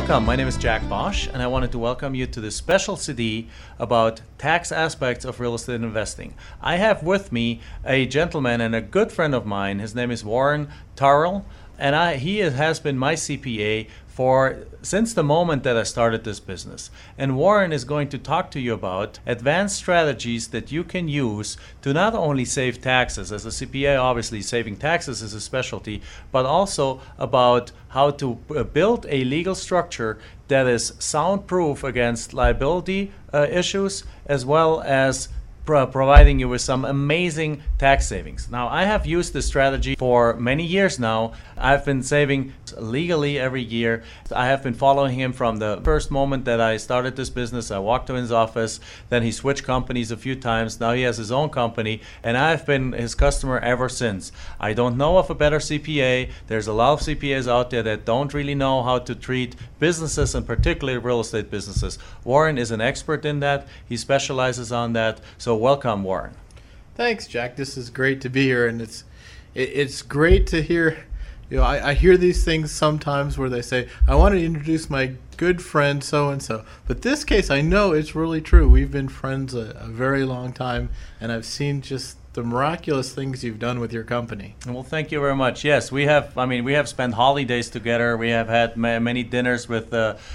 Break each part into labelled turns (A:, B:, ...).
A: Welcome, my name is Jack Bosch, and I wanted to welcome you to this special CD about tax aspects of real estate investing. I have with me a gentleman and a good friend of mine. His name is Warren Tarrell, and he has been my CPA since the moment that I started this business. And Warren is going to talk to you about advanced strategies that you can use to not only save taxes, as a CPA obviously saving taxes is a specialty, but also about how to build a legal structure that is soundproof against liability issues, as well as providing you with some amazing tax savings. Now, I have used this strategy for many years now. I've been saving legally every year. I have been following him from the first moment that I started this business. I walked to his office, then he switched companies a few times. Now he has his own company, and I've been his customer ever since. I don't know of a better CPA. There's a lot of CPAs out there that don't really know how to treat businesses, and particularly real estate businesses. Warren is an expert in that. He specializes on that. So welcome, Warren.
B: Thanks, Jack. This is great to be here, and it's great to hear. I hear these things sometimes where they say, "I want to introduce my good friend so and so," but this case, I know it's really true. We've been friends a very long time, and I've seen just the miraculous things you've done with your company.
A: Well, thank you very much. Yes, we have spent holidays together. We have had many dinners with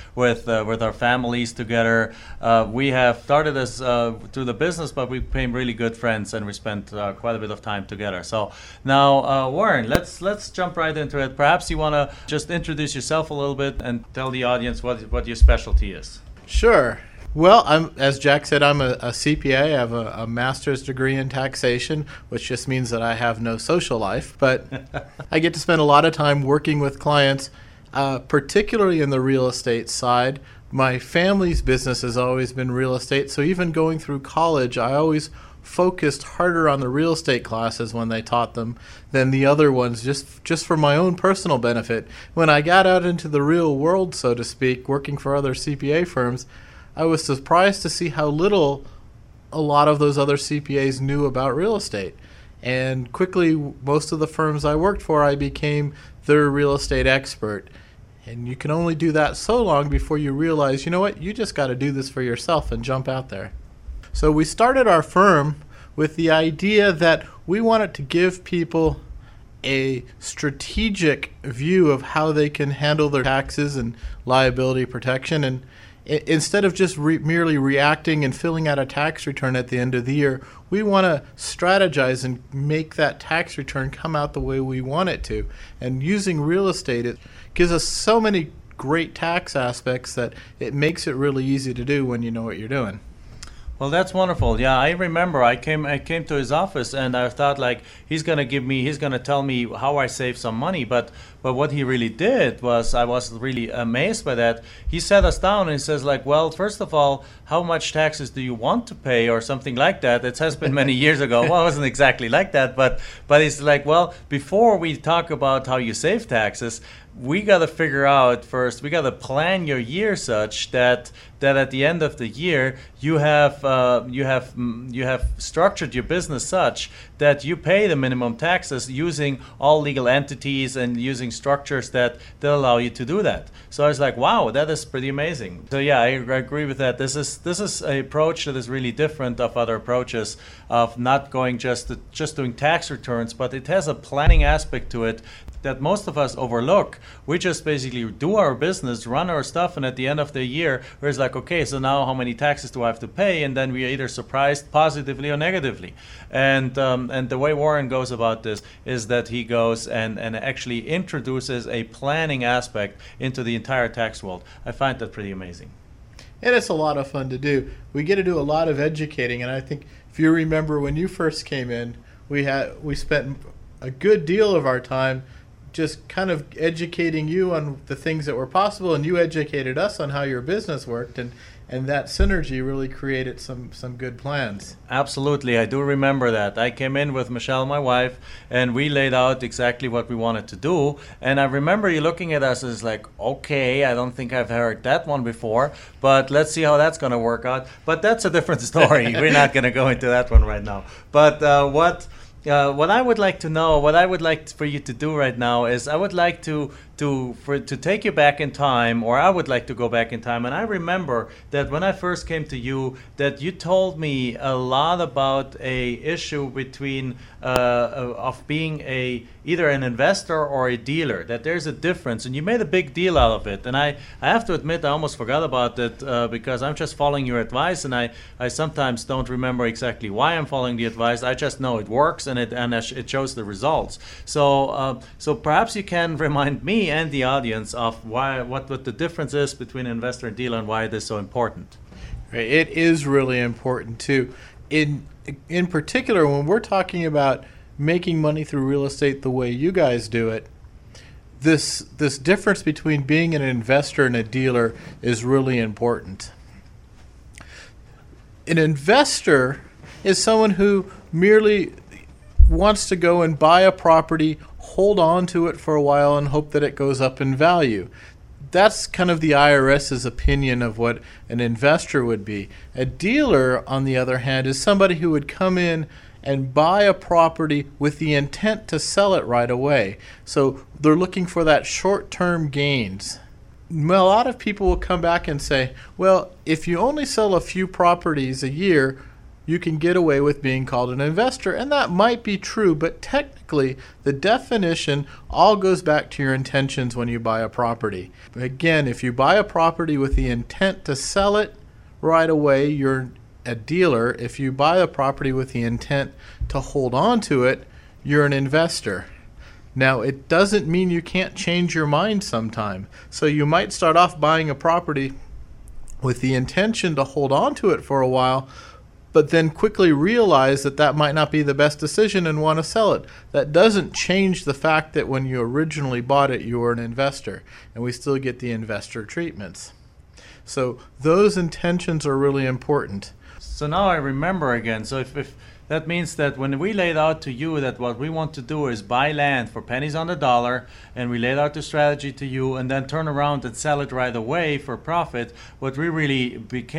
A: our families together. We have started as through the business, but we became really good friends, and we spent quite a bit of time together. So now, Warren, let's jump right into it. Perhaps you want to just introduce yourself a little bit and tell the audience what your specialty is.
B: Sure. Well, as Jack said, I'm a CPA. I have a master's degree in taxation, which just means that I have no social life. But I get to spend a lot of time working with clients, particularly in the real estate side. My family's business has always been real estate, so even going through college, I always focused harder on the real estate classes when they taught them than the other ones, just for my own personal benefit. When I got out into the real world, so to speak, working for other CPA firms, I was surprised to see how little a lot of those other CPAs knew about real estate. And quickly, most of the firms I worked for, I became their real estate expert. And you can only do that so long before you realize, you know what, you just got to do this for yourself and jump out there. So we started our firm with the idea that we wanted to give people a strategic view of how they can handle their taxes and liability protection. And instead of just merely reacting and filling out a tax return at the end of the year, we want to strategize and make that tax return come out the way we want it to. And using real estate, it gives us so many great tax aspects that it makes it really easy to do when you know what you're doing.
A: Well, that's wonderful. Yeah, I remember I came to his office, and I thought, like, he's going to tell me how I save some money. But what he really did was, I was really amazed by that. He sat us down and he says, like, well, first of all, how much taxes do you want to pay, or something like that? It has been many years ago. Well, it wasn't exactly like that, but he's like, well, before we talk about how you save taxes, we got to figure out first, we got to plan your year such that at the end of the year you have structured your business such that you pay the minimum taxes using all legal entities and using structures that allow you to do that. So I was like, wow, that is pretty amazing. So yeah, I agree with that. This is an approach that is really different of other approaches of not going just doing tax returns, but it has a planning aspect to it that most of us overlook. We just basically do our business, run our stuff, and at the end of the year, we're just like, okay, so now how many taxes do I have to pay? And then we are either surprised positively or negatively. And the way Warren goes about this is that he goes and actually introduces a planning aspect into the entire tax world. I find that pretty amazing.
B: And it's a lot of fun to do. We get to do a lot of educating, and I think if you remember when you first came in, we spent a good deal of our time just kind of educating you on the things that were possible, and you educated us on how your business worked, and that synergy really created some good plans.
A: Absolutely, I do remember that. I came in with Michelle, my wife, and we laid out exactly what we wanted to do, and I remember you looking at us as like, okay, I don't think I've heard that one before, but let's see how that's going to work out. But that's a different story. We're not going to go into that one right now. But what I would like to know, what I would like for you to do right now is I would like to to take you back in time, or I would like to go back in time. And I remember that when I first came to you, that you told me a lot about a issue between of being either an investor or a dealer. That there's a difference, and you made a big deal out of it. And I have to admit, I almost forgot about it because I'm just following your advice, and I sometimes don't remember exactly why I'm following the advice. I just know it works, and it shows the results. So perhaps you can remind me and the audience of what the difference is between investor and dealer, and why it is so important.
B: Right. It is really important too. In particular, when we're talking about making money through real estate the way you guys do it, this difference between being an investor and a dealer is really important. An investor is someone who merely wants to go and buy a property, hold on to it for a while, and hope that it goes up in value. That's kind of the IRS's opinion of what an investor would be. A dealer, on the other hand, is somebody who would come in and buy a property with the intent to sell it right away. So they're looking for that short-term gains. Well, a lot of people will come back and say, well, if you only sell a few properties a year, you can get away with being called an investor. And that might be true, but technically the definition all goes back to your intentions when you buy a property. Again, if you buy a property with the intent to sell it right away, you're a dealer. If you buy a property with the intent to hold on to it, you're an investor. Now, it doesn't mean you can't change your mind sometime. So you might start off buying a property with the intention to hold on to it for a while, but then quickly realize that that might not be the best decision and want to sell it. That doesn't change the fact that when you originally bought it, you were an investor, and we still get the investor treatments. So those intentions are really important.
A: So now I remember again. So if that means that when we laid out to you that what we want to do is buy land for pennies on the dollar, and we laid out the strategy to you, and then turn around and sell it right away for profit, what we really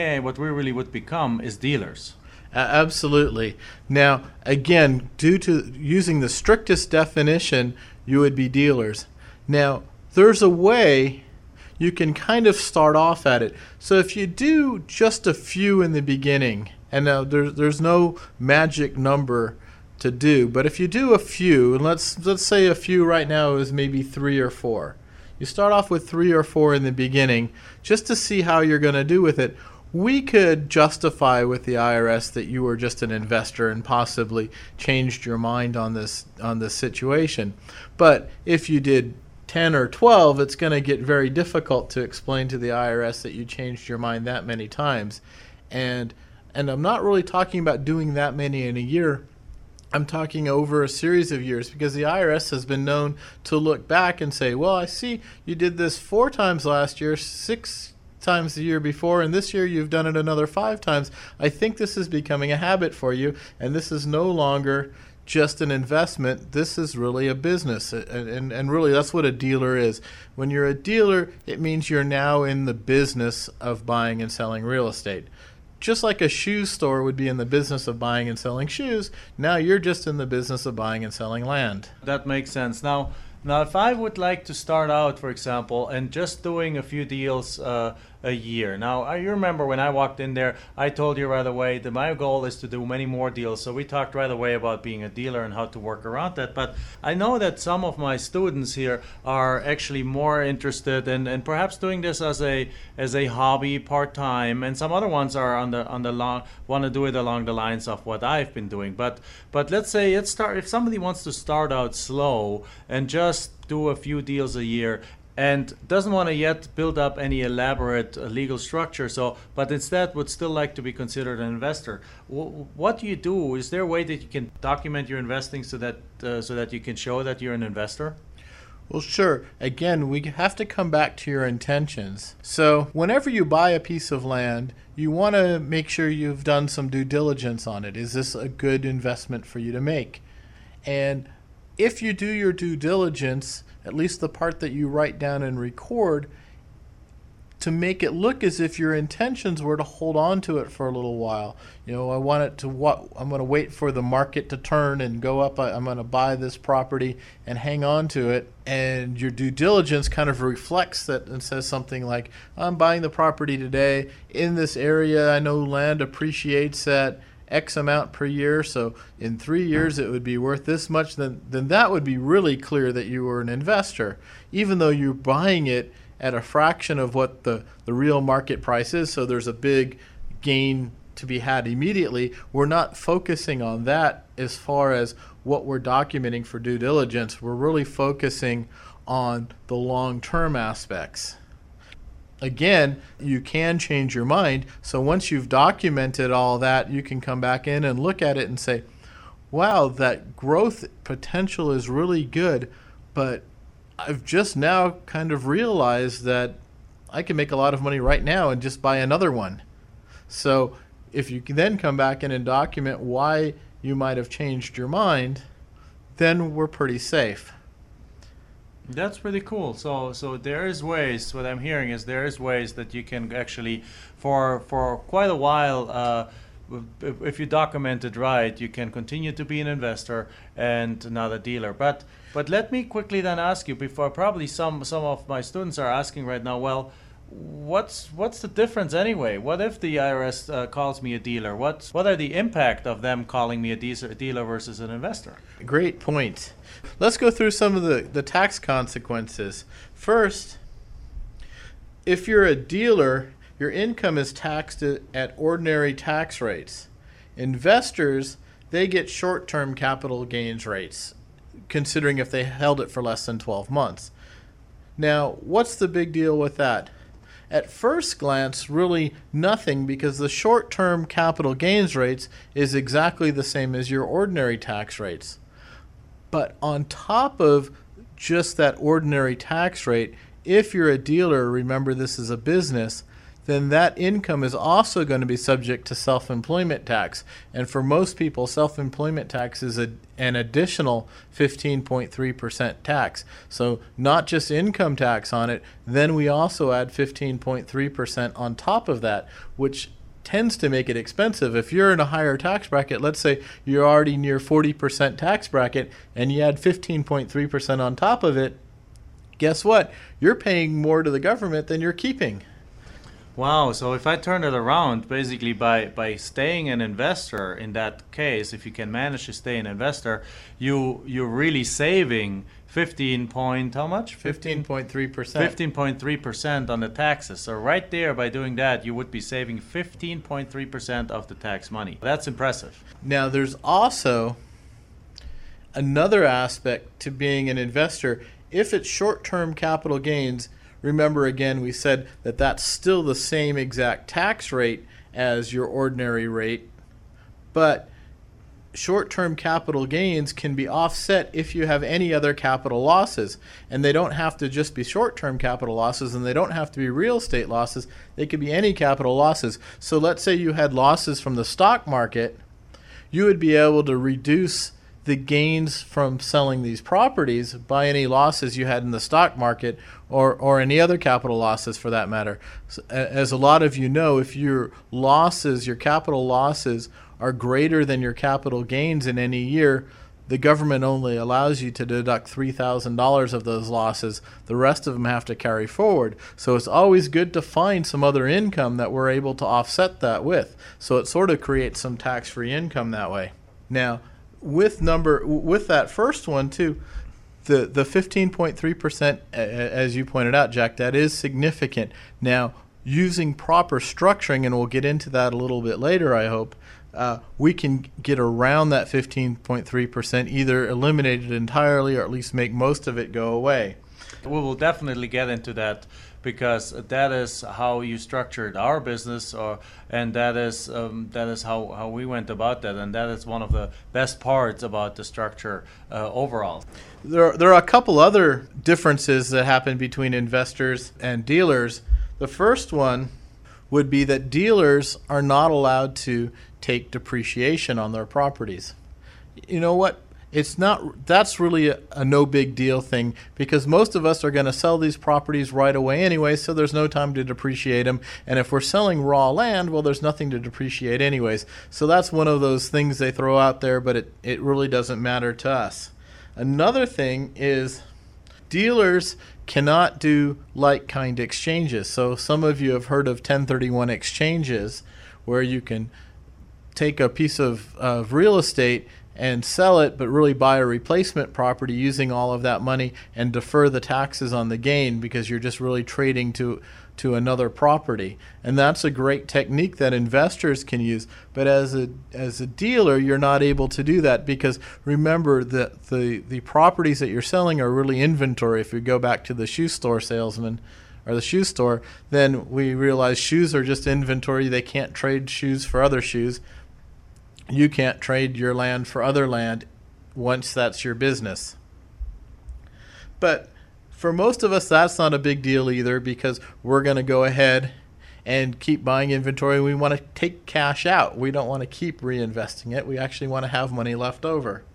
A: would become is dealers.
B: Absolutely. Now, again, due to using the strictest definition, you would be dealers. Now, there's a way you can kind of start off at it. So if you do just a few in the beginning, and now there's no magic number to do, but if you do a few, and let's say a few right now is maybe 3 or 4. You start off with 3 or 4 in the beginning just to see how you're going to do with it. We could justify with the IRS that you were just an investor and possibly changed your mind on this situation. But if you did 10 or 12, it's going to get very difficult to explain to the IRS that you changed your mind that many times. And I'm not really talking about doing that many in a year. I'm talking over a series of years, because the IRS has been known to look back and say, well, I see you did this 4 times last year, 6 times the year before, and this year you've done it another 5 times. I think this is becoming a habit for you, and this is no longer just an investment. This is really a business, and really that's what a dealer is. When you're a dealer, it means you're now in the business of buying and selling real estate. Just like a shoe store would be in the business of buying and selling shoes, now you're just in the business of buying and selling land.
A: That makes sense. Now, if I would like to start out, for example, and just doing a few deals a year. Now, you remember when I walked in there, I told you right away that my goal is to do many more deals. So we talked right away about being a dealer and how to work around that. But I know that some of my students here are actually more interested in perhaps doing this as a hobby part-time, and some other ones are want to do it along the lines of what I've been doing. But let's say if somebody wants to start out slow and just do a few deals a year, and doesn't want to yet build up any elaborate legal structure, but instead would still like to be considered an investor. What do you do? Is there a way that you can document your investing so that you can show that you're an investor?
B: Well, sure. Again, we have to come back to your intentions. So whenever you buy a piece of land, you want to make sure you've done some due diligence on it. Is this a good investment for you to make? And if you do your due diligence, at least the part that you write down and record, to make it look as if your intentions were to hold on to it for a little while. I want it to I'm going to wait for the market to turn and go up. I'm going to buy this property and hang on to it. And your due diligence kind of reflects that and says something like, I'm buying the property today in this area. I know land appreciates at X amount per year, so in 3 years it would be worth this much. Then that would be really clear that you were an investor, even though you're buying it at a fraction of what the real market price is. So there's a big gain to be had immediately. We're not focusing on that as far as what we're documenting for due diligence. We're really focusing on the long-term aspects. Again, you can change your mind. So once you've documented all that, you can come back in and look at it and say, wow, that growth potential is really good, but I've just now kind of realized that I can make a lot of money right now and just buy another one. So if you can then come back in and document why you might have changed your mind, then we're pretty safe.
A: That's pretty cool. So there is ways. What I'm hearing is there is ways that you can actually, for quite a while, if you document it right, you can continue to be an investor and not a dealer. But let me quickly then ask you, before probably some of my students are asking right now, well, what's the difference anyway? What if the IRS calls me a dealer? What are the impact of them calling me a dealer versus an investor?
B: Great point. Let's go through some of the tax consequences. First, if you're a dealer, your income is taxed at ordinary tax rates. Investors, they get short-term capital gains rates, considering if they held it for less than 12 months. Now, what's the big deal with that? At first glance, really nothing, because the short-term capital gains rates is exactly the same as your ordinary tax rates. But on top of just that ordinary tax rate, if you're a dealer, remember this is a business, then that income is also going to be subject to self-employment tax. And for most people, self-employment tax is an additional 15.3% tax. So not just income tax on it, then we also add 15.3% on top of that, which tends to make it expensive. If you're in a higher tax bracket, let's say you're already near 40% tax bracket, and you add 15.3% on top of it, guess what? You're paying more to the government than you're keeping.
A: Wow, so if I turn it around, basically by staying an investor in that case, if you can manage to stay an investor, you're really saving 15.3% on the taxes. So right there, by doing that, you would be saving 15.3% of the tax money. That's impressive.
B: Now, there's also another aspect to being an investor. If it's short-term capital gains, remember again, we said that that's still the same exact tax rate as your ordinary rate, but short-term capital gains can be offset if you have any other capital losses. And they don't have to just be short-term capital losses, and they don't have to be real estate losses. They could be any capital losses. So let's say you had losses from the stock market. You would be able to reduce the gains from selling these properties by any losses you had in the stock market, or any other capital losses for that matter. So, as a lot of you know, if your capital losses are greater than your capital gains in any year, the government only allows you to deduct $3,000 of those losses. The rest of them have to carry forward. So it's always good to find some other income that we're able to offset that with. So it sort of creates some tax-free income that way. Now, with that first one too, the 15.3%, as you pointed out, Jack, that is significant. Now, using proper structuring, and we'll get into that a little bit later, I hope, we can get around that 15.3%, either eliminate it entirely or at least make most of it go away.
A: We will definitely get into that, because that is how you structured our business, and that is how we went about that, and that is one of the best parts about the structure overall.
B: There are a couple other differences that happen between investors and dealers. The first one would be that dealers are not allowed to take depreciation on their properties. You know what? it's not, that's really a no big deal thing, because most of us are going to sell these properties right away anyway, so there's no time to depreciate them. And if we're selling raw land, well, there's nothing to depreciate anyways. So that's one of those things they throw out there, but it really doesn't matter to us. Another thing is dealers cannot do like-kind exchanges. So some of you have heard of 1031 exchanges, where you can take a piece of real estate and sell it, but really buy a replacement property using all of that money and defer the taxes on the gain, because you're just really trading to another property. And that's a great technique that investors can use. But as a dealer, you're not able to do that, because remember that the properties that you're selling are really inventory. If we go back to the shoe store salesman or the shoe store, then we realize shoes are just inventory. They can't trade shoes for other shoes. You can't trade your land for other land once that's your business. But for most of us, that's not a big deal either, because we're going to go ahead and keep buying inventory. We want to take cash out. We don't want to keep reinvesting it. We actually want to have money left over.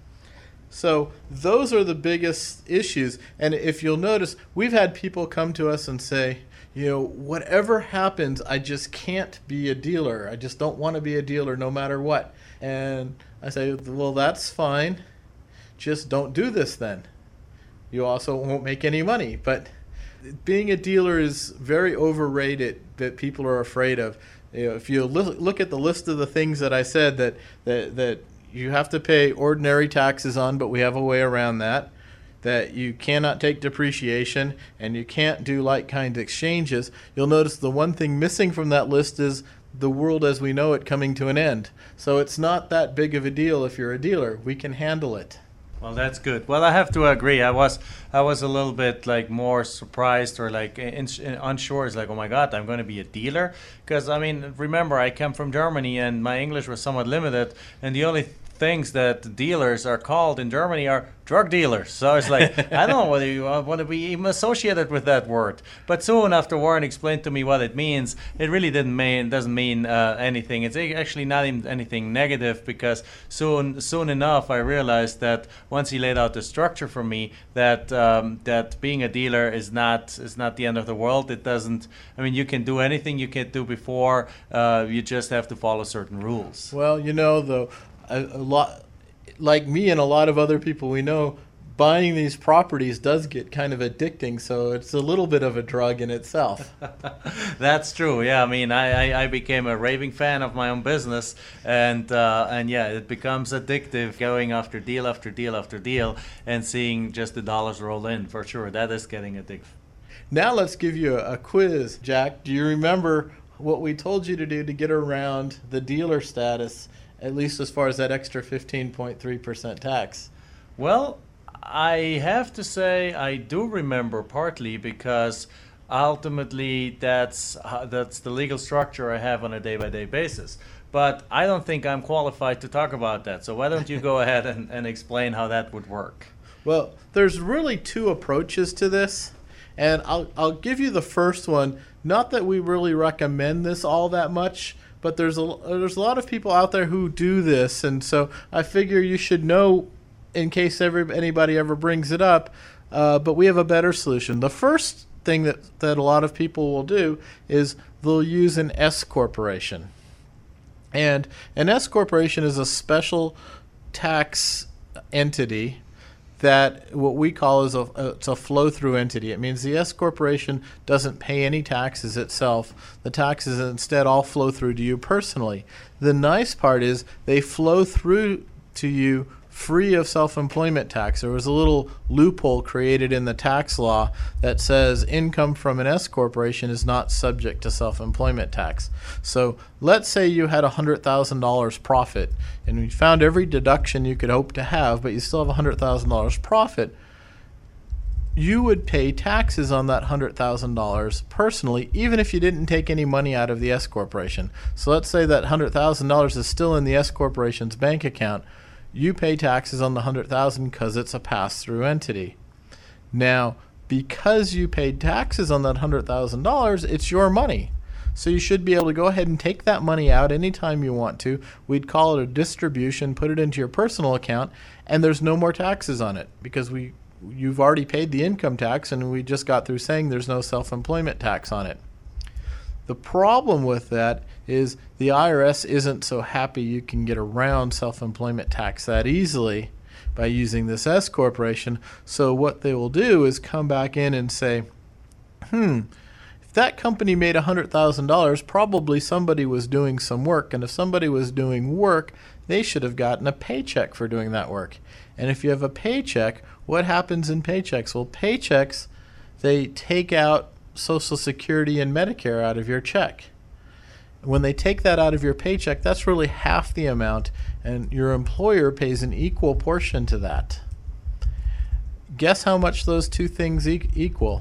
B: So those are the biggest issues. And if you'll notice, we've had people come to us and say, whatever happens, I just can't be a dealer. I just don't want to be a dealer no matter what. And I say, well, that's fine. Just don't do this then. You also won't make any money. But being a dealer is very overrated, that people are afraid of. If you look at the list of the things that I said that you have to pay ordinary taxes on, but we have a way around that. That you cannot take depreciation, and you can't do like-kind exchanges. You'll notice the one thing missing from that list is the world as we know it coming to an end. So it's not that big of a deal if you're a dealer. We can handle it.
A: Well, that's good. Well, I have to agree. I was a little bit more surprised, or unsure. It's like, oh my God, I'm going to be a dealer? Because remember, I come from Germany and my English was somewhat limited, and the only things that dealers are called in Germany are drug dealers. So it's like, I don't know whether you want to be even associated with that word. But soon after Warren explained to me what it means, it really doesn't mean anything. It's actually not even anything negative, because soon enough I realized that once he laid out the structure for me, that that being a dealer is not the end of the world. It doesn't. You can do anything you can do before. You just have to follow certain rules.
B: Well, though. A lot, like me and a lot of other people we know, buying these properties does get kind of addicting, so it's a little bit of a drug in itself.
A: That's true. Yeah, I became a raving fan of my own business, and yeah, it becomes addictive, going after deal after deal after deal and seeing just the dollars roll in. For sure, that is getting addictive. Now
B: let's give you a quiz, Jack. Do you remember what we told you to do to get around the dealer status, at least as far as that extra 15.3% tax?
A: Well, I have to say I do remember, partly because ultimately that's the legal structure I have on a day-by-day basis. But I don't think I'm qualified to talk about that. So why don't you go ahead and explain how that would work?
B: Well, there's really two approaches to this. And I'll give you the first one. Not that we really recommend this all that much, but there's a lot of people out there who do this, and so I figure you should know in case anybody ever brings it up. But we have a better solution. The first thing that a lot of people will do is they'll use an S corporation, and an S corporation is a special tax entity that what we call is it's a flow-through entity. It means the S corporation doesn't pay any taxes itself. The taxes instead all flow through to you personally. The nice part is they flow through to you free of self-employment tax. There was a little loophole created in the tax law that says income from an S corporation is not subject to self-employment tax. So let's say you had $100,000 profit and you found every deduction you could hope to have, but you still have $100,000 profit. You would pay taxes on that $100,000 personally, even if you didn't take any money out of the S corporation. So let's say that $100,000 is still in the S corporation's bank account. You pay taxes on the $100,000 because it's a pass-through entity. Now, because you paid taxes on that $100,000, it's your money. So you should be able to go ahead and take that money out anytime you want to. We'd call it a distribution, put it into your personal account, and there's no more taxes on it because you've already paid the income tax, and we just got through saying there's no self-employment tax on it. The problem with that is the IRS isn't so happy you can get around self-employment tax that easily by using this S corporation. So what they will do is come back in and say, if that company made $100,000, probably somebody was doing some work. And if somebody was doing work, they should have gotten a paycheck for doing that work. And if you have a paycheck, what happens in paychecks? Well, paychecks, they take out Social Security and Medicare out of your check. When they take that out of your paycheck, that's really half the amount, and your employer pays an equal portion to that. Guess how much those two things equal?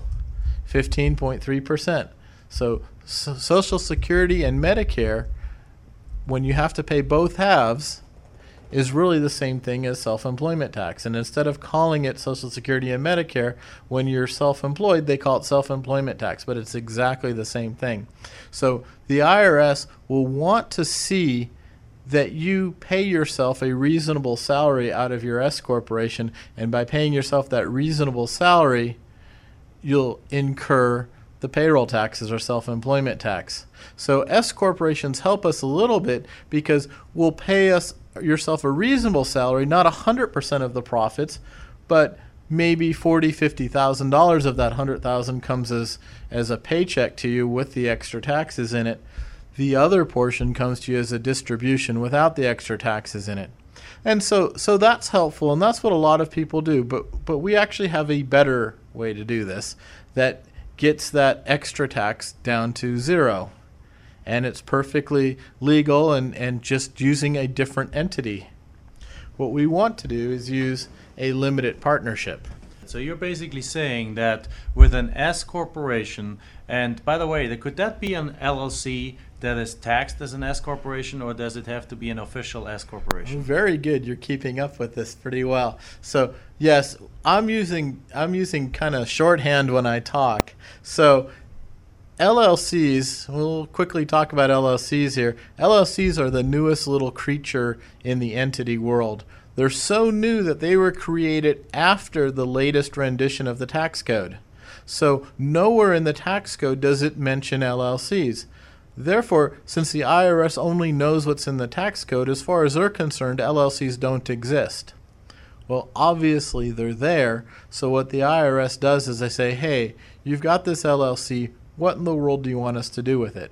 B: 15.3%. So Social Security and Medicare, when you have to pay both halves, is really the same thing as self-employment tax. And instead of calling it Social Security and Medicare, when you're self-employed, they call it self-employment tax, but it's exactly the same thing. So the IRS will want to see that you pay yourself a reasonable salary out of your S corporation, and by paying yourself that reasonable salary, you'll incur the payroll taxes or self-employment tax. So S corporations help us a little bit because we'll pay yourself a reasonable salary, not 100% of the profits, but maybe $40,000, $50,000 of that $100,000 comes as a paycheck to you with the extra taxes in it. The other portion comes to you as a distribution without the extra taxes in it. And so that's helpful, and that's what a lot of people do. But we actually have a better way to do this that gets that extra tax down to zero. And it's perfectly legal and just using a different entity. What we want to do is use a limited partnership.
A: So you're basically saying that with an S corporation, and by the way, could that be an LLC that is taxed as an S corporation, or does it have to be an official S corporation?
B: Very good. You're keeping up with this pretty well. So yes, I'm using kind of shorthand when I talk. So LLCs, we'll quickly talk about LLCs here. LLCs are the newest little creature in the entity world. They're so new that they were created after the latest rendition of the tax code. So nowhere in the tax code does it mention LLCs. Therefore, since the IRS only knows what's in the tax code, as far as they're concerned, LLCs don't exist. Well, obviously they're there. So what the IRS does is they say, hey, you've got this LLC. What in the world do you want us to do with it?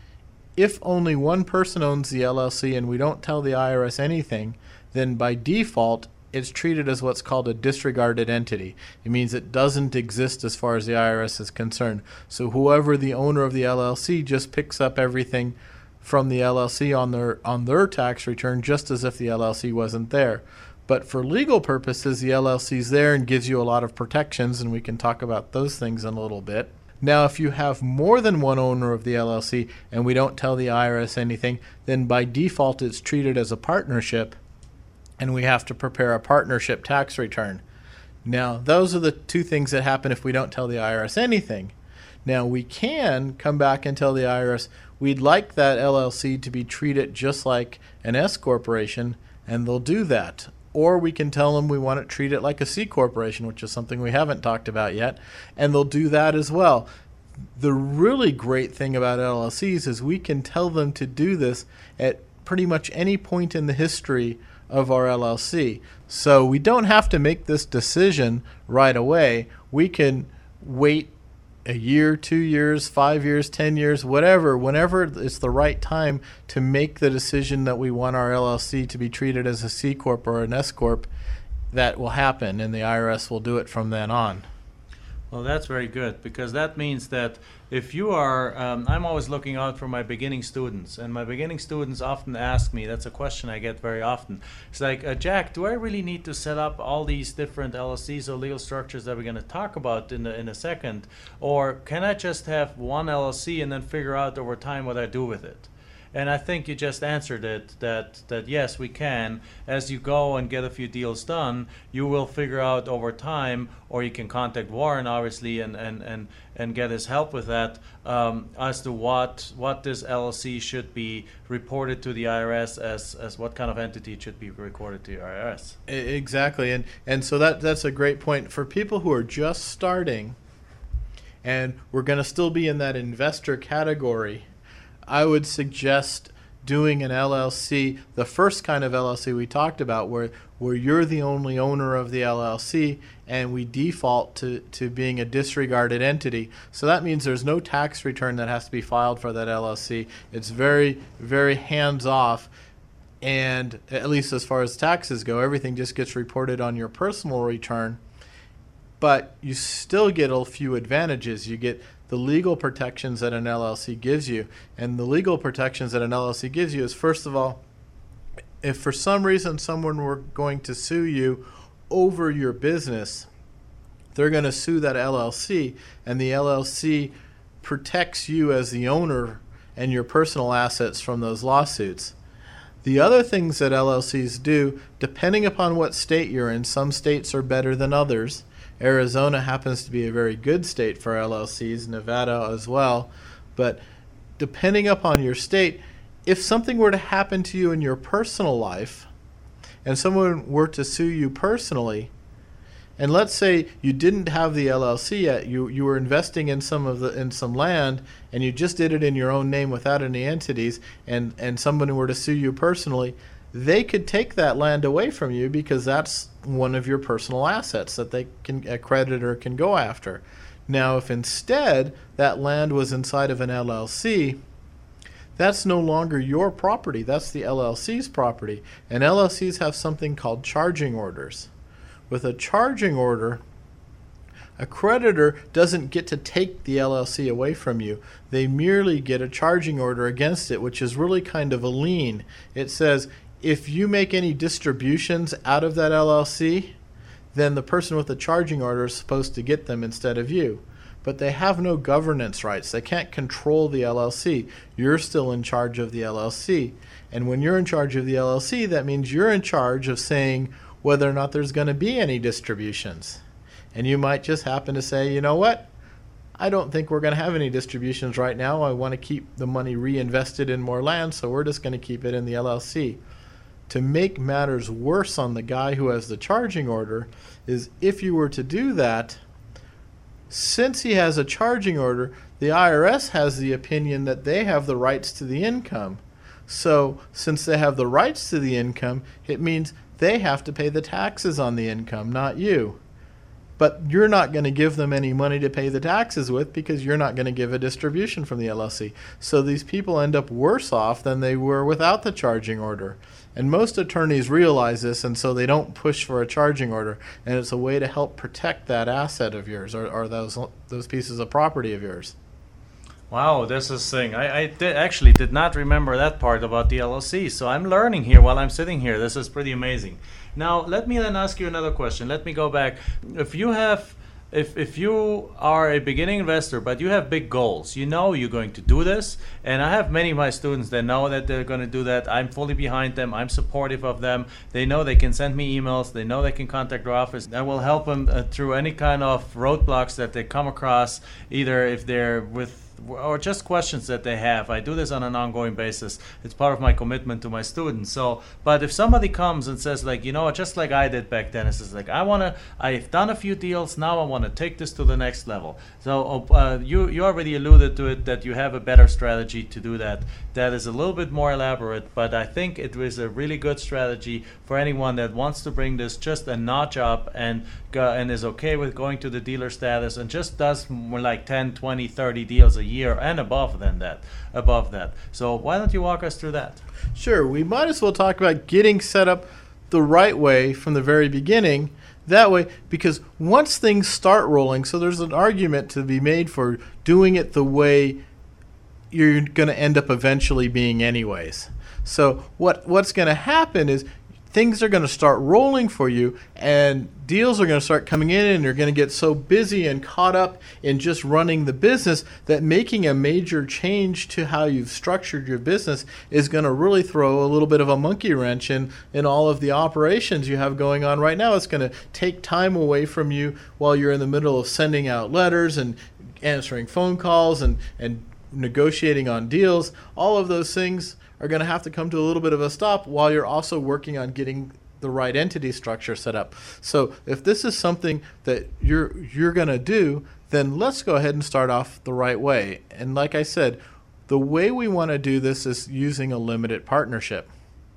B: If only one person owns the LLC and we don't tell the IRS anything, then by default, it's treated as what's called a disregarded entity. It means it doesn't exist as far as the IRS is concerned. So whoever the owner of the LLC just picks up everything from the LLC on their tax return just as if the LLC wasn't there. But for legal purposes, the LLC is there and gives you a lot of protections, and we can talk about those things in a little bit. Now, if you have more than one owner of the LLC and we don't tell the IRS anything, then by default it's treated as a partnership, and we have to prepare a partnership tax return. Now, those are the two things that happen if we don't tell the IRS anything. Now, we can come back and tell the IRS we'd like that LLC to be treated just like an S corporation, and they'll do that. Or we can tell them we want to treat it like a C corporation, which is something we haven't talked about yet, and they'll do that as well. The really great thing about LLCs is we can tell them to do this at pretty much any point in the history of our LLC. So we don't have to make this decision right away. We can wait a year, 2 years, 5 years, 10 years, whatever, whenever it's the right time to make the decision that we want our LLC to be treated as a C Corp or an S Corp, that will happen, and the IRS will do it from then on.
A: Well, that's very good, because that means that if you are, I'm always looking out for my beginning students, and my beginning students often ask me, that's a question I get very often. It's like, Jack, do I really need to set up all these different LLCs or legal structures that we're going to talk about in a second, or can I just have one LLC and then figure out over time what I do with it? And I think you just answered it, that yes, we can. As you go and get a few deals done, you will figure out over time, or you can contact Warren, obviously, and get his help with that, as to what this LLC should be reported to the IRS as what kind of entity it should be recorded to the IRS.
B: Exactly. And so that's a great point. For people who are just starting, and we're going to still be in that investor category, I would suggest doing an LLC, the first kind of LLC we talked about, where you're the only owner of the LLC and we default to being a disregarded entity. So that means there's no tax return that has to be filed for that LLC. It's very, very hands-off. And at least as far as taxes go, everything just gets reported on your personal return. But you still get a few advantages. You get the legal protections that an LLC gives you. And the legal protections that an LLC gives you is, first of all, if for some reason someone were going to sue you over your business, they're going to sue that LLC, and the LLC protects you as the owner and your personal assets from those lawsuits. The other things that LLCs do, depending upon what state you're in, some states are better than others. Arizona happens to be a very good state for LLCs, Nevada as well. But depending upon your state, if something were to happen to you in your personal life and someone were to sue you personally, and let's say you didn't have the LLC yet, you were investing in some land and you just did it in your own name without any entities, and somebody were to sue you personally, they could take that land away from you because that's one of your personal assets that a creditor can go after. Now, if instead that land was inside of an LLC, that's no longer your property. That's the LLC's property. And LLCs have something called charging orders. With a charging order, a creditor doesn't get to take the LLC away from you. They merely get a charging order against it, which is really kind of a lien. It says, if you make any distributions out of that LLC, then the person with the charging order is supposed to get them instead of you. But they have no governance rights. They can't control the LLC. You're still in charge of the LLC. And when you're in charge of the LLC, that means you're in charge of saying whether or not there's going to be any distributions. And you might just happen to say, you know what? I don't think we're going to have any distributions right now. I want to keep the money reinvested in more land, so we're just going to keep it in the LLC. To make matters worse on the guy who has the charging order is, if you were to do that, since he has a charging order, the IRS has the opinion that they have the rights to the income. So since they have the rights to the income, it means they have to pay the taxes on the income, not you. But you're not going to give them any money to pay the taxes with because you're not going to give a distribution from the LLC. So these people end up worse off than they were without the charging order. And most attorneys realize this, and so they don't push for a charging order. And it's a way to help protect that asset of yours, or those pieces of property of yours.
A: Wow, this is thing. I actually did not remember that part about the LLC. So I'm learning here while I'm sitting here. This is pretty amazing. Now, let me then ask you another question. Let me go back. If you are a beginning investor, but you have big goals, you know you're going to do this, and I have many of my students that know that they're going to do that. I'm fully behind them. I'm supportive of them. They know they can send me emails. They know they can contact our office. I will help them through any kind of roadblocks that they come across, either if they're with or just questions that they have. I do this on an ongoing basis. It's part of my commitment to my students. So, but if somebody comes and says, like, you know, just like I did back then, it's like, I've done a few deals, now I want to take this to the next level. So you already alluded to it, that you have a better strategy to do that. That is a little bit more elaborate, but I think it was a really good strategy for anyone that wants to bring this just a notch up and is okay with going to the dealer status and just does more like 10, 20, 30 deals a year and above that. So why don't you walk us through that?
B: Sure. We might as well talk about getting set up the right way from the very beginning. That way, because once things start rolling, so there's an argument to be made for doing it the way you're going to end up eventually being anyways. So what's going to happen is things are going to start rolling for you, and deals are going to start coming in, and you're going to get so busy and caught up in just running the business that making a major change to how you've structured your business is going to really throw a little bit of a monkey wrench in all of the operations you have going on right now. It's going to take time away from you while you're in the middle of sending out letters and answering phone calls and negotiating on deals. All of those things are going to have to come to a little bit of a stop while you're also working on getting the right entity structure set up. So if this is something that you're going to do, then let's go ahead and start off the right way. And like I said, the way we want to do this is using a limited partnership.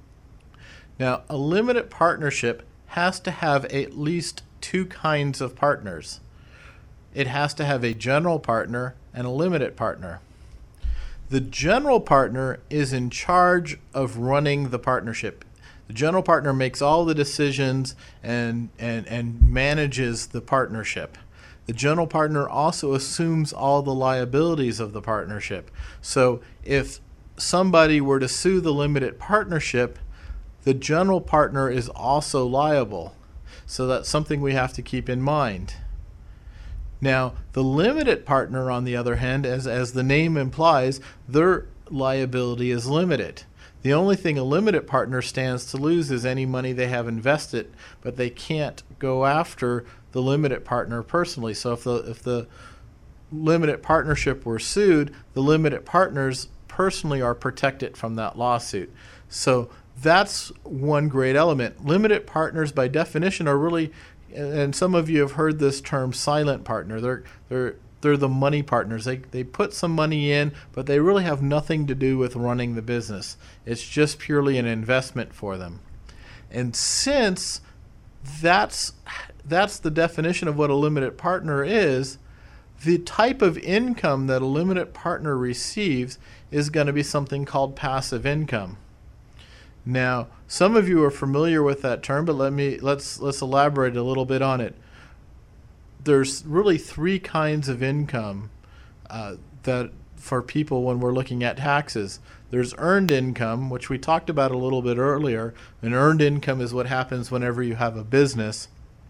B: Now, a limited partnership has to have at least two kinds of partners. It has to have a general partner and a limited partner. The general partner is in charge of running the partnership. The general partner makes all the decisions and manages the partnership. The general partner also assumes all the liabilities of the partnership. So if somebody were to sue the limited partnership, the general partner is also liable. So that's something we have to keep in mind. Now, the limited partner, on the other hand, as the name implies, their liability is limited. The only thing a limited partner stands to lose is any money they have invested, but they can't go after the limited partner personally. So if the limited partnership were sued, the limited partners personally are protected from that lawsuit. So that's one great element. Limited partners, by definition, are really, and some of you have heard this term, silent partner. They're the money partners. They put some money in, but they really have nothing to do with running the business. It's just purely an investment for them. And since that's the definition of what a limited partner is, the type of income that a limited partner receives is going to be something called passive income. Now, some of you are familiar with that term, but let's elaborate a little bit on it. There's really three kinds of income that for people when we're looking at taxes. There's earned income, which we talked about a little bit earlier. And earned income is what happens whenever you have a business.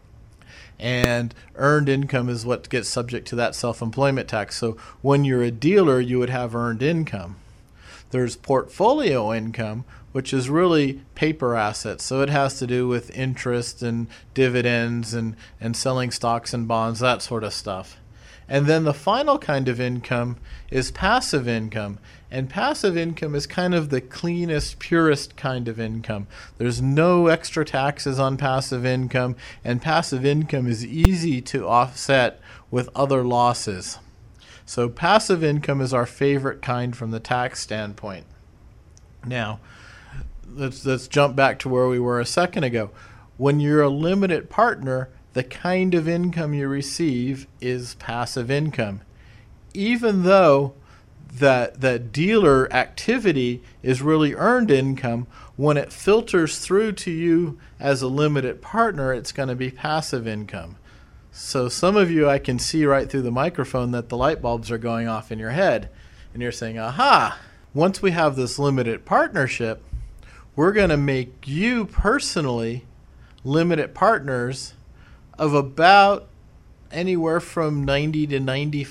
B: And earned income is what gets subject to that self-employment tax. So when you're a dealer, you would have earned income. There's portfolio income, which is really paper assets. So it has to do with interest and dividends and selling stocks and bonds, that sort of stuff. And then the final kind of income is passive income. And passive income is kind of the cleanest, purest kind of income. There's no extra taxes on passive income, and passive income is easy to offset with other losses. So passive income is our favorite kind from the tax standpoint. Now, let's jump back to where we were a second ago. When you're a limited partner, the kind of income you receive is passive income. Even though that dealer activity is really earned income, when it filters through to you as a limited partner, it's going to be passive income. So some of you, I can see right through the microphone that the light bulbs are going off in your head. And you're saying, aha, once we have this limited partnership, we're going to make you personally limited partners of about anywhere from 90 to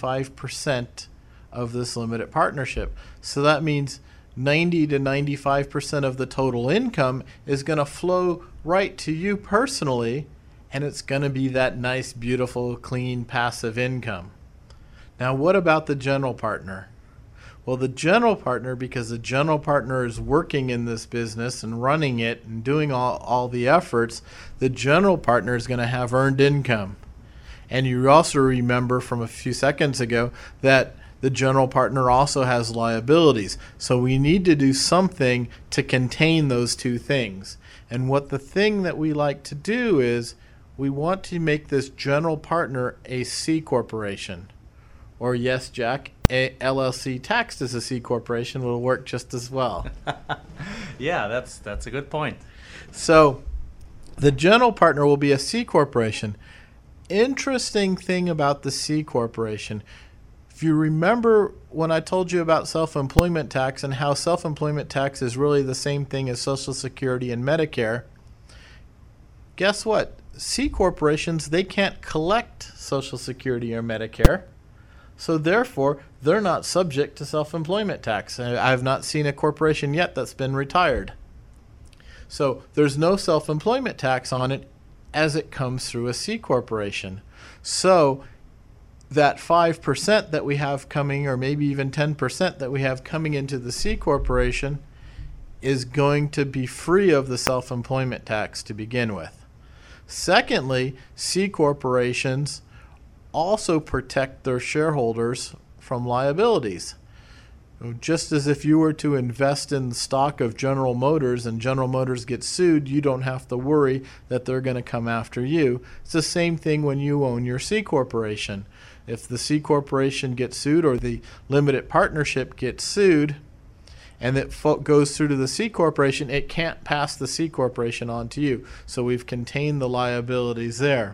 B: 95% of this limited partnership. So that means 90 to 95% of the total income is going to flow right to you personally, and it's going to be that nice, beautiful, clean, passive income. Now, what about the general partner? Well, the general partner, because the general partner is working in this business and running it and doing all the efforts, the general partner is going to have earned income. And you also remember from a few seconds ago that the general partner also has liabilities. So we need to do something to contain those two things. And what the thing that we like to do is we want to make this general partner a C corporation. Or yes, Jack, a LLC taxed as a C corporation will work just as well.
A: Yeah, that's a good point.
B: So the general partner will be a C corporation. Interesting thing about the C corporation, if you remember when I told you about self-employment tax and how self-employment tax is really the same thing as Social Security and Medicare, guess what? C corporations, they can't collect Social Security or Medicare. So therefore, they're not subject to self-employment tax. I have not seen a corporation yet that's been retired. So there's no self-employment tax on it as it comes through a C corporation. So that 5% that we have coming, or maybe even 10% that we have coming into the C corporation, is going to be free of the self-employment tax to begin with. Secondly, C corporations also protect their shareholders from liabilities. Just as if you were to invest in the stock of General Motors and General Motors gets sued, you don't have to worry that they're going to come after you. It's the same thing when you own your C corporation. If the C corporation gets sued or the limited partnership gets sued and it goes through to the C corporation, it can't pass the C corporation on to you. So we've contained the liabilities there.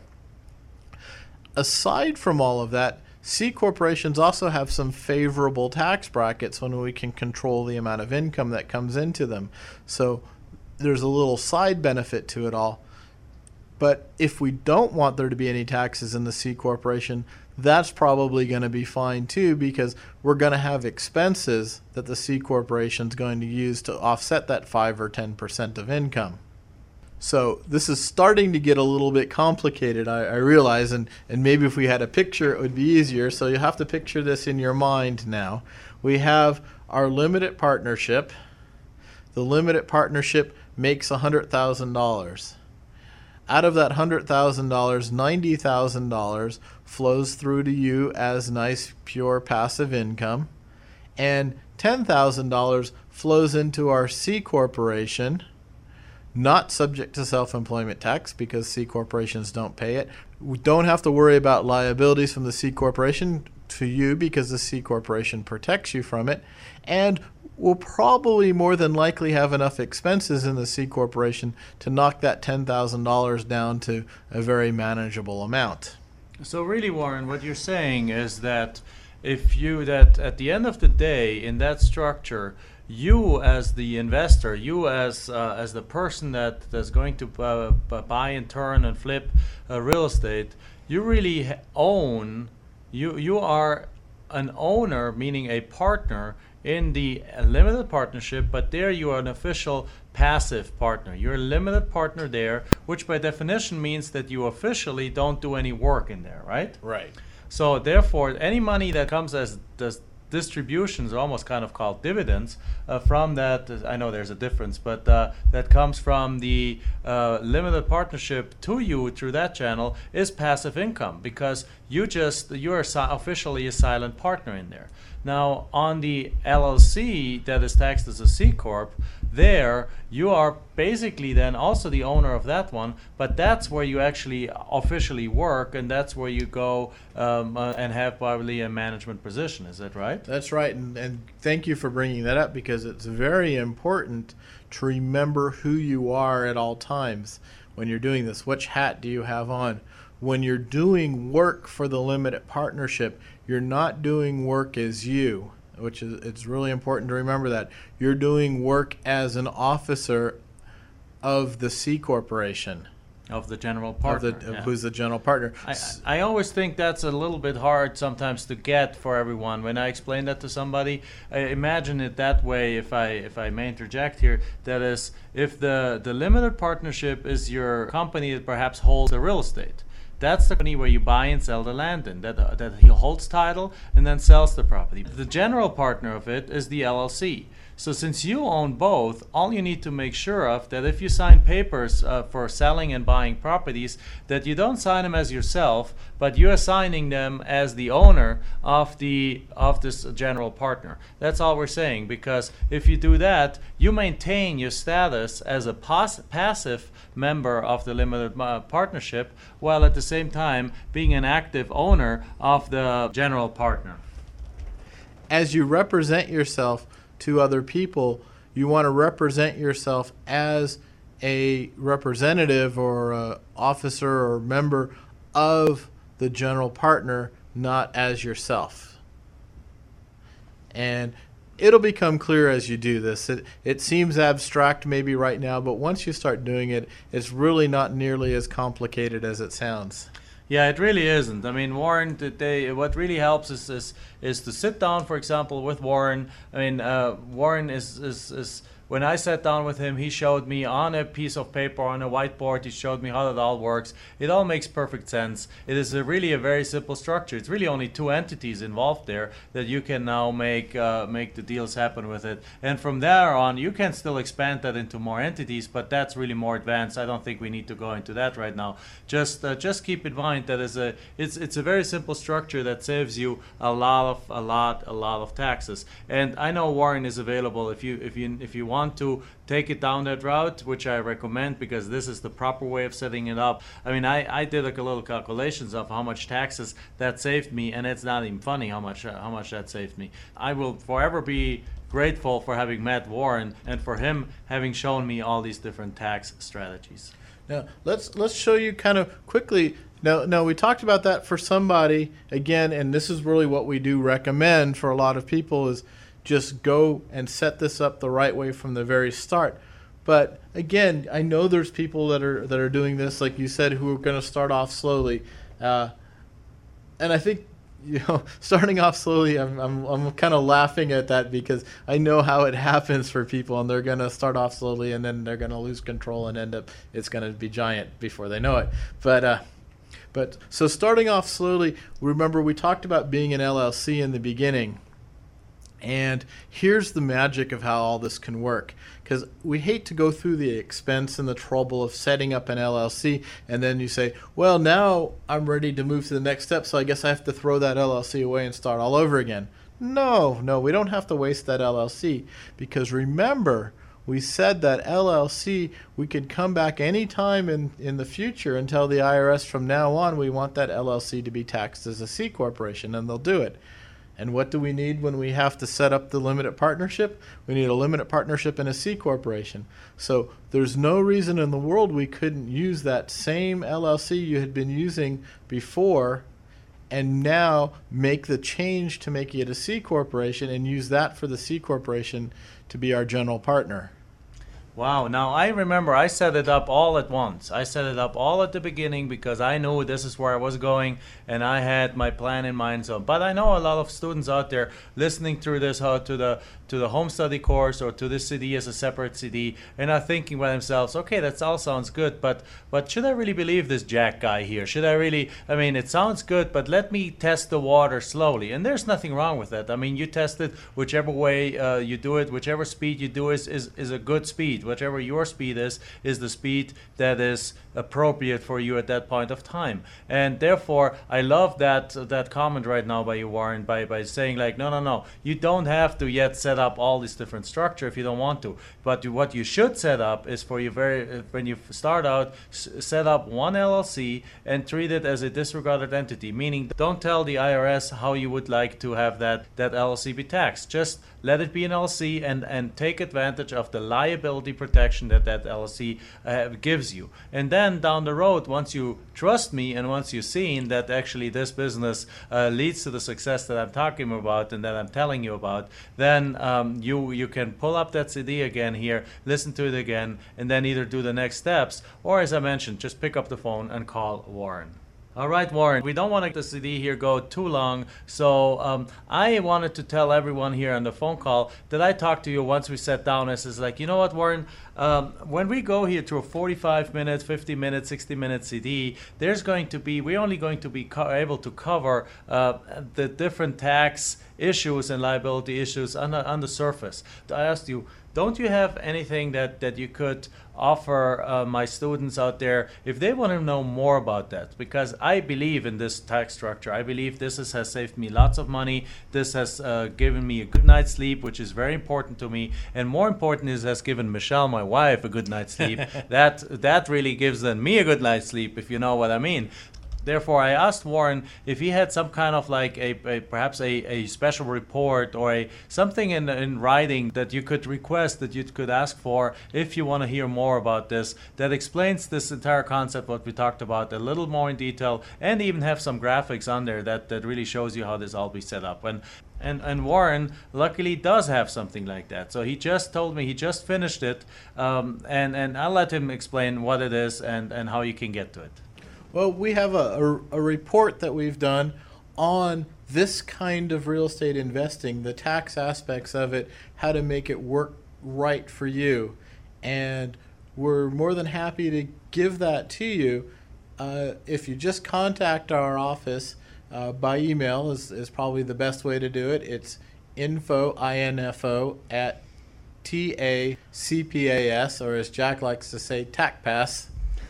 B: Aside from all of that, C corporations also have some favorable tax brackets when we can control the amount of income that comes into them. So there's a little side benefit to it all. But if we don't want there to be any taxes in the C corporation, that's probably going to be fine too, because we're going to have expenses that the C corporation is going to use to offset that 5 or 10% of income. So this is starting to get a little bit complicated, I realize, and maybe if we had a picture it would be easier. So you have to picture this in your mind now. We have our limited partnership. The limited partnership makes $100,000. Out of that $100,000, $90,000 flows through to you as nice, pure passive income, and $10,000 flows into our C corporation, not subject to self-employment tax because C corporations don't pay it. We don't have to worry about liabilities from the C corporation to you because the C corporation protects you from it. And we'll probably more than likely have enough expenses in the C corporation to knock that $10,000 down to a very manageable amount.
A: So really, Warren, what you're saying is that that at the end of the day in that structure, you as the investor, you as the person that's going to buy and turn and flip real estate, you really own. You are an owner, meaning a partner in the limited partnership, but there you are an official passive partner. You're a limited partner there, which by definition means that you officially don't do any work in there, right?
B: Right.
A: So therefore, any money that comes as distributions, are almost kind of called dividends, from that, I know there's a difference, but that comes from the limited partnership to you through that channel is passive income, because you're officially a silent partner in there. Now on the LLC that is taxed as a C Corp, there you are basically then also the owner of that one, but that's where you actually officially work, and that's where you go and have probably a management position. Is that right?
B: That's right, and thank you for bringing that up, because it's very important to remember who you are at all times when you're doing this. Which hat do you have on? When you're doing work for the limited partnership, you're not doing work as you, which is, it's really important to remember that. You're doing work as an officer of the C corporation.
A: Of the general partner.
B: Who's the general partner.
A: I always think that's a little bit hard sometimes to get for everyone. When I explain that to somebody, I imagine it that way, if I may interject here, that is, if the limited partnership is your company that perhaps holds the real estate, that's the company where you buy and sell the land in, that he holds title and then sells the property. The general partner of it is the LLC. So since you own both, all you need to make sure of that if you sign papers for selling and buying properties, that you don't sign them as yourself, but you're signing them as the owner of this general partner. That's all we're saying, because if you do that, you maintain your status as a passive member of the limited partnership, while at the same time being an active owner of the general partner.
B: As you represent yourself to other people, you want to represent yourself as a representative or a officer or member of the general partner, not as yourself. And It'll become clear as you do this. It seems abstract maybe right now, but once you start doing it, it's really not nearly as complicated as it sounds.
A: Yeah, it really isn't. I mean, Warren, what really helps is to sit down, for example, with Warren. I mean, Warren is when I sat down with him, he showed me on a piece of paper, on a whiteboard, he showed me how it all works. It all makes perfect sense. It is really a very simple structure. It's really only two entities involved there that you can now make the deals happen with it. And from there on, you can still expand that into more entities, but that's really more advanced. I don't think we need to go into that right now. Just keep in mind that it's a very simple structure that saves you a lot of taxes. And I know Warren is available if you want to take it down that route, which I recommend because this is the proper way of setting it up. I mean, I did like a little calculations of how much taxes that saved me, and it's not even funny how much that saved me. I will forever be grateful for having met Warren and for him having shown me all these different tax strategies.
B: Now, let's show you kind of quickly. Now, we talked about that for somebody, again, and this is really what we do recommend for a lot of people is just go and set this up the right way from the very start. But again, I know there's people that are doing this, like you said, who are going to start off slowly. And I think, starting off slowly, I'm kind of laughing at that because I know how it happens for people, and they're going to start off slowly, and then they're going to lose control and end up it's going to be giant before they know it. But so starting off slowly, remember we talked about being an LLC in the beginning. And here's the magic of how all this can work, because we hate to go through the expense and the trouble of setting up an LLC, and then you say, well, now I'm ready to move to the next step, so I guess I have to throw that LLC away and start all over again. No, we don't have to waste that LLC, because remember, we said that LLC, we could come back anytime in the future and tell the IRS from now on we want that LLC to be taxed as a C corporation, and they'll do it. And what do we need when we have to set up the limited partnership? We need a limited partnership and a C corporation. So there's no reason in the world we couldn't use that same LLC you had been using before and now make the change to make it a C corporation and use that for the C corporation to be our general partner.
A: Wow. Now, I remember I set it up all at once. I set it up all at the beginning because I knew this is where I was going and I had my plan in mind. But I know a lot of students out there listening through this to the home study course or to this CD as a separate CD and are thinking by themselves, okay, that all sounds good, but should I really believe this Jack guy here? Should I really, I mean, it sounds good, but let me test the water slowly. And there's nothing wrong with that. I mean, you test it whichever way you do it, whichever speed you do is a good speed. Whichever your speed is the speed that is appropriate for you at that point of time. And therefore, I love that comment right now by you, Warren, by saying like, no, you don't have to yet set up all this different structure if you don't want to. But what you should set up is for you when you start out, set up one LLC and treat it as a disregarded entity, meaning don't tell the IRS how you would like to have that LLC be taxed. Just let it be an LLC and take advantage of the liability protection that LLC gives you. And then down the road, once you trust me and once you've seen that actually this business leads to the success that I'm talking about and that I'm telling you about, then you can pull up that CD again here, listen to it again, and then either do the next steps or, as I mentioned, just pick up the phone and call Warren. All right, Warren, we don't want to let the CD here go too long, so I wanted to tell everyone here on the phone call that I talked to you once we sat down. I says like, you know what, Warren, when we go here to a 45-minute, 50-minute, 60-minute CD, we're only going to be able to cover the different tax issues and liability issues on the surface. I asked you, don't you have anything that you could offer my students out there if they want to know more about that? Because I believe in this tax structure. I believe this has saved me lots of money. This has given me a good night's sleep, which is very important to me. And more important is has given Michelle, my wife, a good night's sleep. That really gives me a good night's sleep, if you know what I mean. Therefore, I asked Warren if he had some kind of like perhaps a special report or something in writing that you could request, that you could ask for if you want to hear more about this, that explains this entire concept, what we talked about, a little more in detail, and even have some graphics on there that really shows you how this all be set up. And Warren luckily does have something like that. So he just told me he just finished it, and I'll let him explain what it is and how you can get to it.
B: Well, we have a report that we've done on this kind of real estate investing, the tax aspects of it, how to make it work right for you. And we're more than happy to give that to you. If you just contact our office by email is probably the best way to do it. It's info at TACPAS, or as Jack likes to say, TACPAS.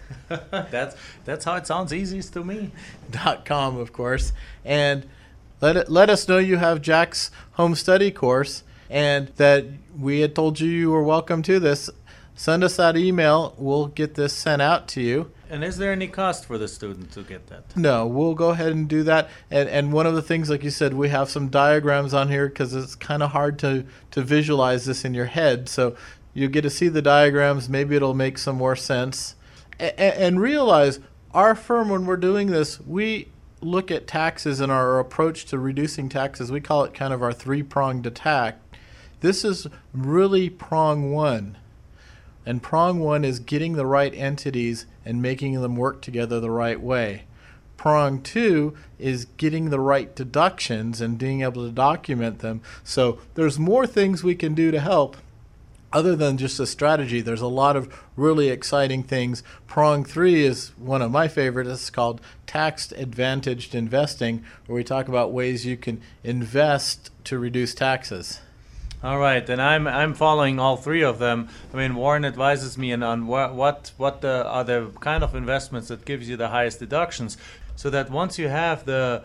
A: That's how it sounds easiest to me.
B: .com, of course. And let us know you have Jack's home study course and that we had told you were welcome to this. Send us that email. We'll get this sent out to you.
A: And is there any cost for the student to get that?
B: No, we'll go ahead and do that. And one of the things, like you said, we have some diagrams on here because it's kind of hard to visualize this in your head. So you get to see the diagrams. Maybe it'll make some more sense. And realize our firm, when we're doing this, we look at taxes and our approach to reducing taxes. We call it kind of our three-pronged attack. This is really prong one. And prong one is getting the right entities and making them work together the right way. Prong two is getting the right deductions and being able to document them. So there's more things we can do to help other than just a strategy. There's a lot of really exciting things. Prong three is one of my favorites. It's called tax advantaged investing, where we talk about ways you can invest to reduce taxes.
A: All right, and I'm following all three of them. I mean, Warren advises me on what are the kind of investments that gives you the highest deductions, so that once you have the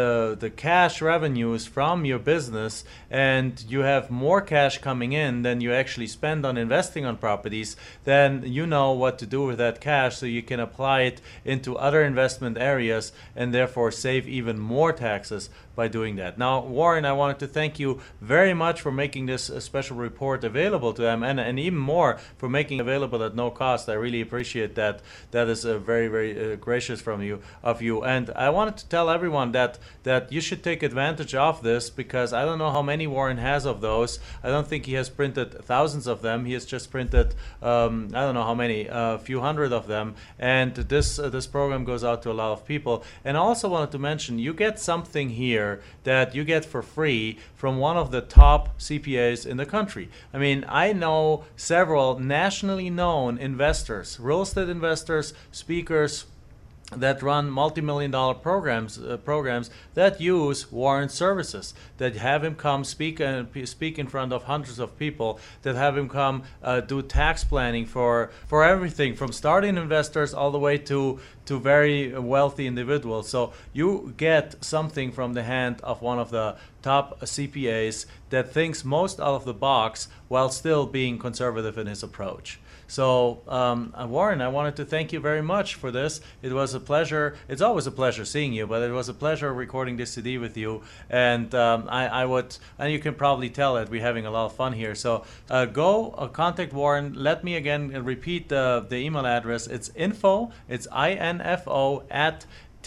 A: cash revenues from your business and you have more cash coming in than you actually spend on investing on properties, then you know what to do with that cash, so you can apply it into other investment areas and therefore save even more taxes by doing that. Now, Warren, I wanted to thank you very much for making this special report available to them, and even more for making it available at no cost. I really appreciate that. That is very, very gracious of you. And I wanted to tell everyone that you should take advantage of this, because I don't know how many Warren has of those. I don't think he has printed thousands of them. He has just printed I don't know how many, a few hundred of them. And this program goes out to a lot of people. And I also wanted to mention, you get something here that you get for free from one of the top CPAs in the country. I mean, I know several nationally known investors, real estate investors, speakers, that run multi-million-dollar programs that use Warren's services, that have him come speak in front of hundreds of people, that have him come do tax planning for everything from starting investors all the way to very wealthy individuals. So you get something from the hand of one of the top CPAs that thinks most out of the box while still being conservative in his approach. So, Warren, I wanted to thank you very much for this. It was a pleasure. It's always a pleasure seeing you, but it was a pleasure recording this CD with you. And and you can probably tell that we're having a lot of fun here. So go contact Warren. Let me again repeat the email address. It's info. It's info at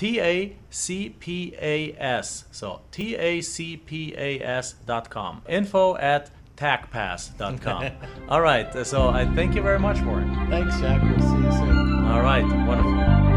A: TACPAS. So TACPAS.com. Info at TACPAS.com. All right. So I thank you very much, Warren.
B: Thanks, Jack. We'll see you soon.
A: All right. Wonderful.